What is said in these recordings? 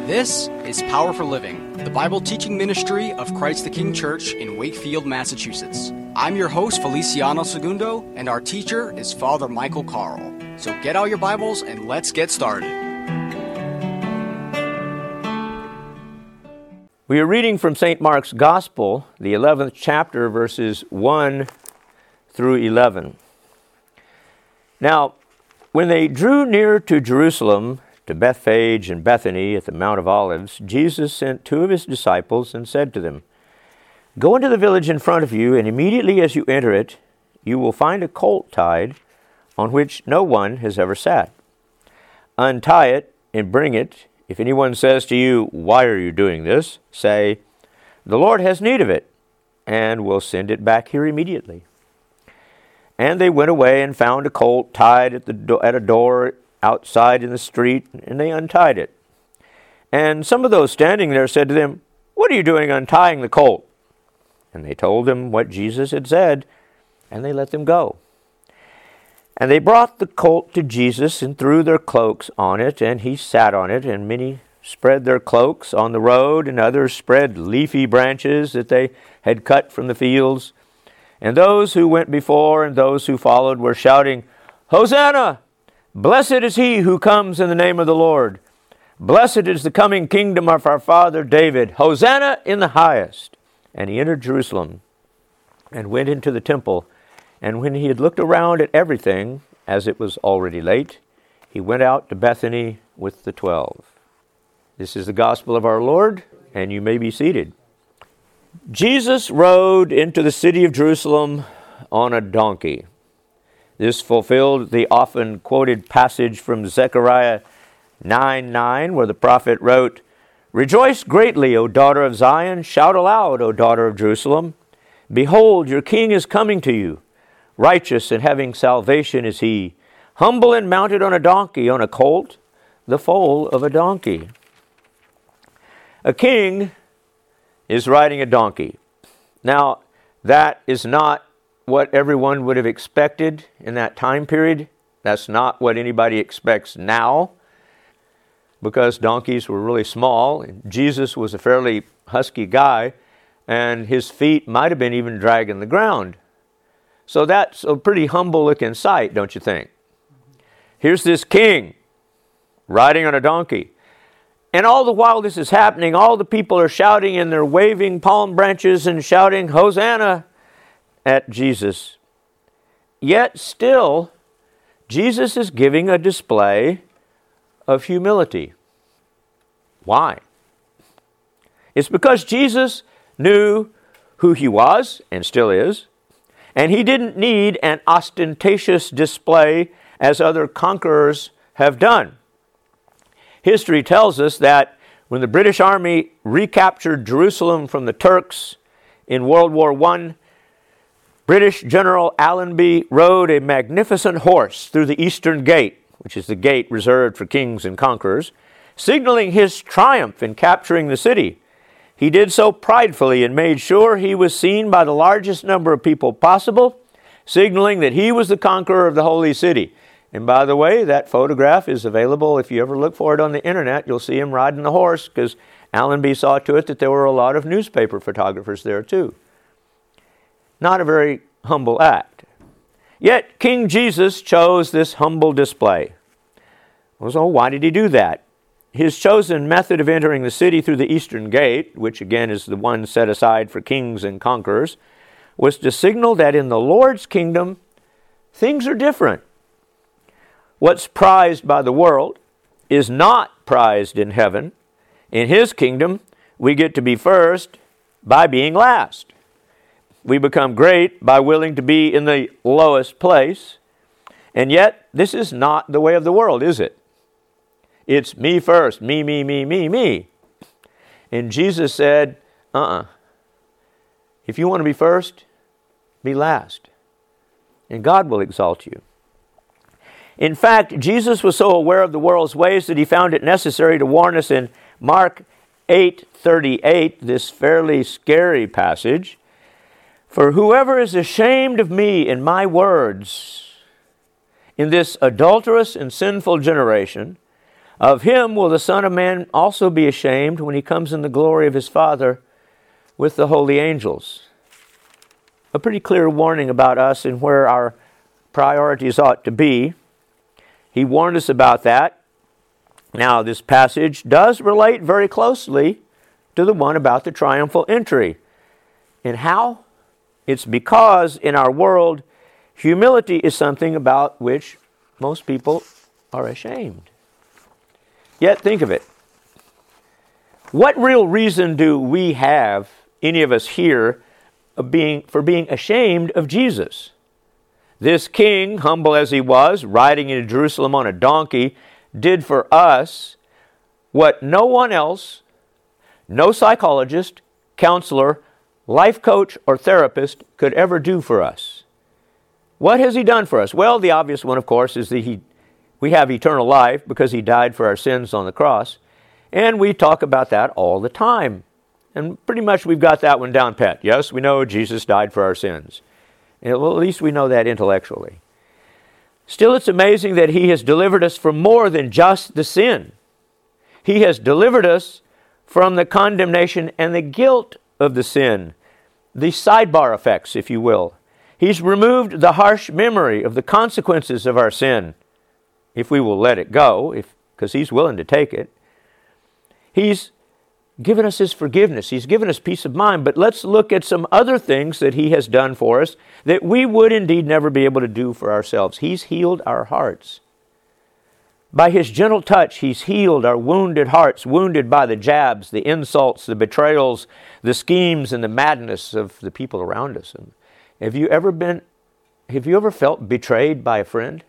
This is Power for Living, the Bible teaching ministry of Christ the King Church in Wakefield, Massachusetts. I'm your host, Feliciano Segundo, and our teacher is Father Michael Carl. So get out your Bibles and let's get started. We are reading from St. Mark's Gospel, the 11th chapter, verses 1 through 11. Now, when they drew near to Jerusalem, to Bethphage and Bethany at the Mount of Olives, Jesus sent two of his disciples and said to them, "Go into the village in front of you, and immediately as you enter it, you will find a colt tied on which no one has ever sat. Untie it and bring it. If anyone says to you, 'Why are you doing this?' say, 'The Lord has need of it,' and will send it back here immediately." And they went away and found a colt tied at a door outside in the street, and they untied it. And some of those standing there said to them, "What are you doing untying the colt?" And they told them what Jesus had said, and they let them go. And they brought the colt to Jesus and threw their cloaks on it, and he sat on it, and many spread their cloaks on the road, and others spread leafy branches that they had cut from the fields. And those who went before and those who followed were shouting, "Hosanna! Blessed is he who comes in the name of the Lord. Blessed is the coming kingdom of our father David. Hosanna in the highest." And he entered Jerusalem and went into the temple. And when he had looked around at everything, as it was already late, he went out to Bethany with the 12. This is the gospel of our Lord, and you may be seated. Jesus rode into the city of Jerusalem on a donkey. This fulfilled the often quoted passage from Zechariah 9:9, where the prophet wrote, "Rejoice greatly, O daughter of Zion. Shout aloud, O daughter of Jerusalem. Behold, your king is coming to you. Righteous and having salvation is he, humble and mounted on a donkey, on a colt, the foal of a donkey." A king is riding a donkey. Now, that is not what everyone would have expected in that time period. That's not what anybody expects now, because donkeys were really small. Jesus was a fairly husky guy, and his feet might have been even dragging the ground. So that's a pretty humble-looking sight, don't you think? Here's this king riding on a donkey. And all the while this is happening, all the people are shouting and they're waving palm branches and shouting, "Hosanna!" at Jesus. Yet still, Jesus is giving a display of humility. Why? It's because Jesus knew who he was and still is, and he didn't need an ostentatious display as other conquerors have done. History tells us that when the British Army recaptured Jerusalem from the Turks in World War I, British General Allenby rode a magnificent horse through the Eastern Gate, which is the gate reserved for kings and conquerors, signaling his triumph in capturing the city. He did so pridefully and made sure he was seen by the largest number of people possible, signaling that he was the conqueror of the holy city. And by the way, that photograph is available. If you ever look for it on the internet, you'll see him riding the horse, because Allenby saw to it that there were a lot of newspaper photographers there too. Not a very humble act. Yet King Jesus chose this humble display. So why did he do that? His chosen method of entering the city through the Eastern Gate, which again is the one set aside for kings and conquerors, was to signal that in the Lord's kingdom, things are different. What's prized by the world is not prized in heaven. In his kingdom, we get to be first by being last. We become great by willing to be in the lowest place. And yet, this is not the way of the world, is it? It's me first, me, me, me, me, me. And Jesus said, if you want to be first, be last. And God will exalt you. In fact, Jesus was so aware of the world's ways that he found it necessary to warn us in Mark 8:38, this fairly scary passage, "For whoever is ashamed of me and my words in this adulterous and sinful generation, Of him will the Son of Man also be ashamed when he comes in the glory of his Father with the holy angels. A pretty clear warning about us and where our priorities ought to be. He warned us about that. Now, this passage does relate very closely to the one about the triumphal entry. And how? It's because in our world, humility is something about which most people are ashamed. Yet think of it. What real reason do we have, any of us here, for being ashamed of Jesus? This king, humble as he was, riding into Jerusalem on a donkey, did for us what no one else, no psychologist, counselor, life coach, or therapist could ever do for us. What has he done for us? Well, the obvious one, of course, is that we have eternal life because he died for our sins on the cross. And we talk about that all the time. And pretty much we've got that one down pat. Yes, we know Jesus died for our sins. Well, at least we know that intellectually. Still, it's amazing that he has delivered us from more than just the sin. He has delivered us from the condemnation and the guilt of the sin, the sidebar effects, if you will. He's removed the harsh memory of the consequences of our sin, if we will let it go, because he's willing to take it. He's given us his forgiveness. He's given us peace of mind. But let's look at some other things that he has done for us that we would indeed never be able to do for ourselves. He's healed our hearts. By his gentle touch, he's healed our wounded hearts, wounded by the jabs, the insults, the betrayals, the schemes, and the madness of the people around us. And have you ever felt betrayed by a friend?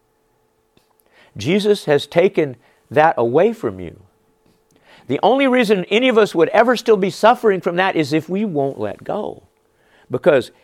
Jesus has taken that away from you. The only reason any of us would ever still be suffering from that is if we won't let go. Because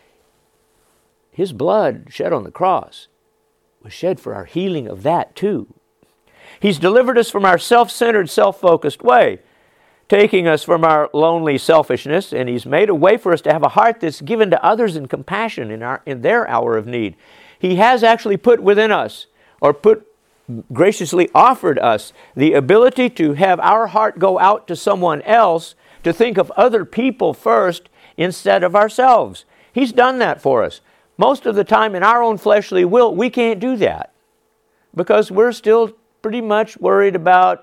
his blood shed on the cross was shed for our healing of that too. He's delivered us from our self-centered, self-focused way, taking us from our lonely selfishness, and he's made a way for us to have a heart that's given to others in compassion in their hour of need. He has actually put within us, or graciously offered us, the ability to have our heart go out to someone else, to think of other people first instead of ourselves. He's done that for us. Most of the time in our own fleshly will, we can't do that because we're still pretty much worried about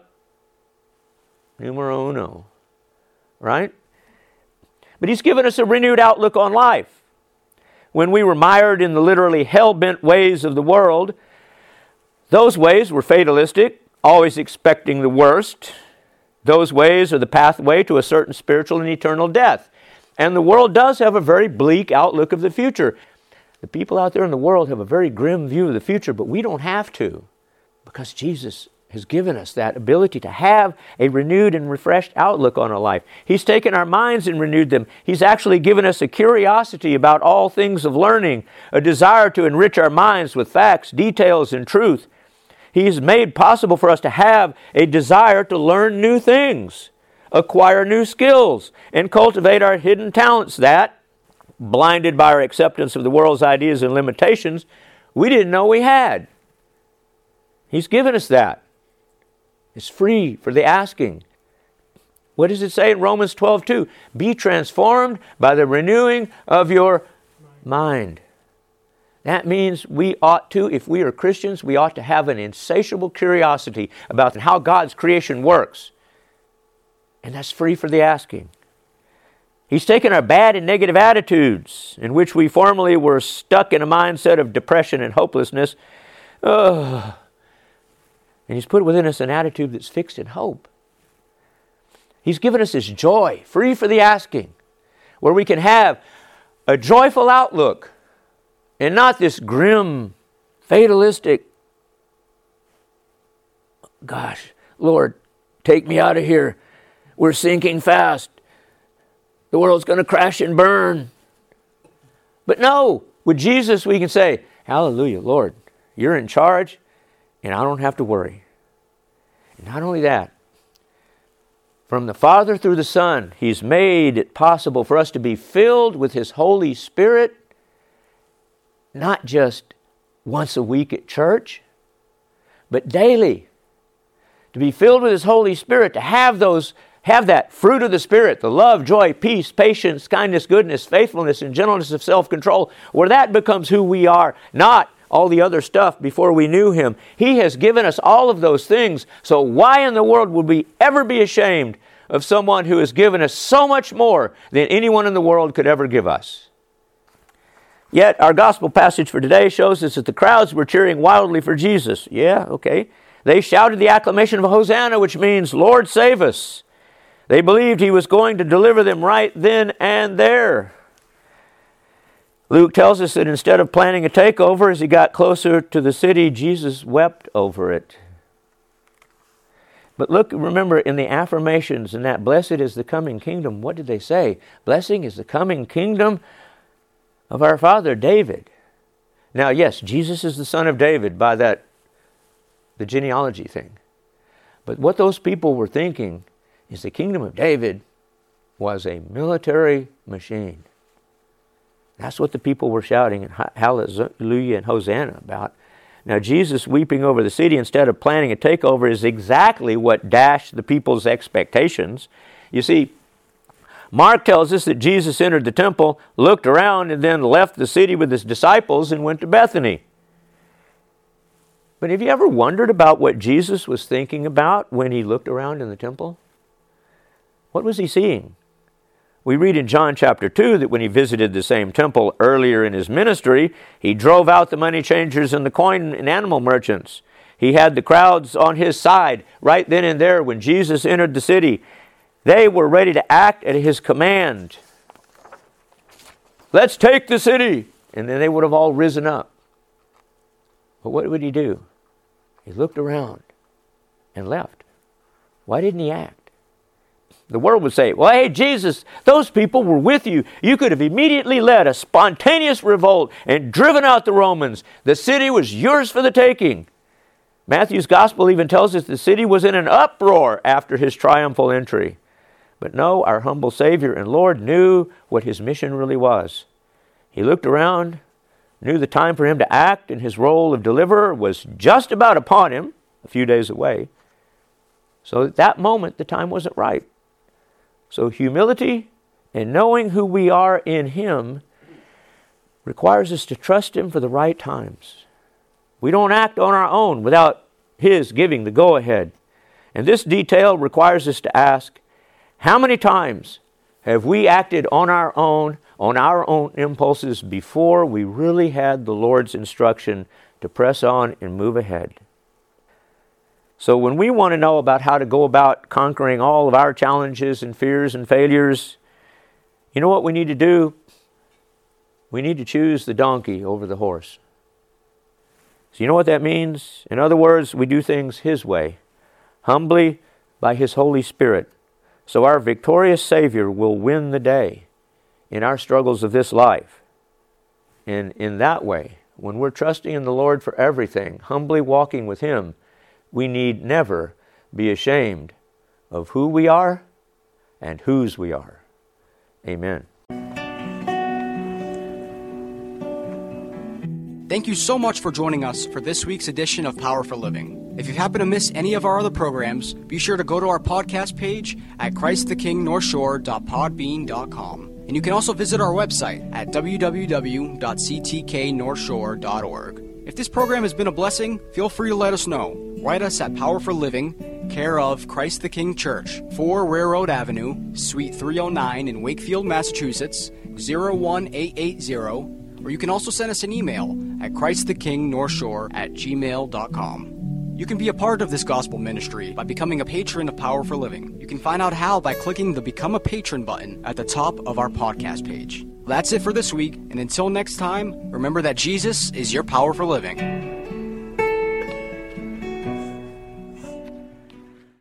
numero uno, right? But he's given us a renewed outlook on life. When we were mired in the literally hell-bent ways of the world, those ways were fatalistic, always expecting the worst. Those ways are the pathway to a certain spiritual and eternal death. And the world does have a very bleak outlook of the future. The people out there in the world have a very grim view of the future, but we don't have to, because Jesus has given us that ability to have a renewed and refreshed outlook on our life. He's taken our minds and renewed them. He's actually given us a curiosity about all things of learning, a desire to enrich our minds with facts, details, and truth. He's made possible for us to have a desire to learn new things, acquire new skills, and cultivate our hidden talents that, blinded by our acceptance of the world's ideas and limitations, we didn't know we had. He's given us that. It's free for the asking. What does it say in Romans 12:2? Be transformed by the renewing of your mind. That means we ought to, if we are Christians, we ought to have an insatiable curiosity about how God's creation works. And that's free for the asking. He's taken our bad and negative attitudes, in which we formerly were stuck in a mindset of depression and hopelessness, and he's put within us an attitude that's fixed in hope. He's given us His joy, free for the asking, where we can have a joyful outlook and not this grim, fatalistic, gosh, Lord, take me out of here. We're sinking fast. The world's going to crash and burn. But no, with Jesus we can say, hallelujah, Lord, you're in charge and I don't have to worry. And not only that, from the Father through the Son, He's made it possible for us to be filled with His Holy Spirit, not just once a week at church, but daily, to be filled with His Holy Spirit, to have that fruit of the Spirit, the love, joy, peace, patience, kindness, goodness, faithfulness, and gentleness of self-control, where that becomes who we are, not all the other stuff before we knew Him. He has given us all of those things, so why in the world would we ever be ashamed of someone who has given us so much more than anyone in the world could ever give us? Yet, our gospel passage for today shows us that the crowds were cheering wildly for Jesus. Yeah, okay. They shouted the acclamation of Hosanna, which means, Lord, save us. They believed He was going to deliver them right then and there. Luke tells us that instead of planning a takeover, as He got closer to the city, Jesus wept over it. But look, remember, in the affirmations in that, blessed is the coming kingdom, what did they say? Blessing is the coming kingdom of our father David. Now, yes, Jesus is the son of David by the genealogy thing. But what those people were thinking is the kingdom of David was a military machine. That's what the people were shouting and hallelujah and Hosanna about. Now, Jesus weeping over the city instead of planning a takeover is exactly what dashed the people's expectations. You see, Mark tells us that Jesus entered the temple, looked around, and then left the city with His disciples and went to Bethany. But have you ever wondered about what Jesus was thinking about when He looked around in the temple? What was He seeing? We read in John chapter 2 that when He visited the same temple earlier in His ministry, He drove out the money changers and the coin and animal merchants. He had the crowds on His side right then and there when Jesus entered the city. They were ready to act at His command. Let's take the city. And then they would have all risen up. But what would He do? He looked around and left. Why didn't He act? The world would say, well, hey, Jesus, those people were with you. You could have immediately led a spontaneous revolt and driven out the Romans. The city was yours for the taking. Matthew's gospel even tells us the city was in an uproar after His triumphal entry. But no, our humble Savior and Lord knew what His mission really was. He looked around, knew the time for Him to act, and His role of deliverer was just about upon Him, a few days away. So at that moment, the time wasn't right. So humility and knowing who we are in Him requires us to trust Him for the right times. We don't act on our own without His giving the go-ahead. And this detail requires us to ask, how many times have we acted on our own impulses before we really had the Lord's instruction to press on and move ahead? So when we want to know about how to go about conquering all of our challenges and fears and failures, you know what we need to do? We need to choose the donkey over the horse. So you know what that means? In other words, we do things His way, humbly by His Holy Spirit. So our victorious Savior will win the day in our struggles of this life. And in that way, when we're trusting in the Lord for everything, humbly walking with Him, we need never be ashamed of who we are and whose we are. Amen. Thank you so much for joining us for this week's edition of Power for Living. If you happen to miss any of our other programs, be sure to go to our podcast page at ChristTheKingNorthshore.podbean.com. And you can also visit our website at www.ctknorthshore.org. If this program has been a blessing, feel free to let us know. Write us at Power for Living, care of Christ the King Church, 4 Railroad Avenue, Suite 309 in Wakefield, Massachusetts, 01880, or you can also send us an email at ChristTheKingNorthshore@gmail.com. You can be a part of this gospel ministry by becoming a patron of Power for Living. You can find out how by clicking the Become a Patron button at the top of our podcast page. That's it for this week, and until next time, remember that Jesus is your power for living.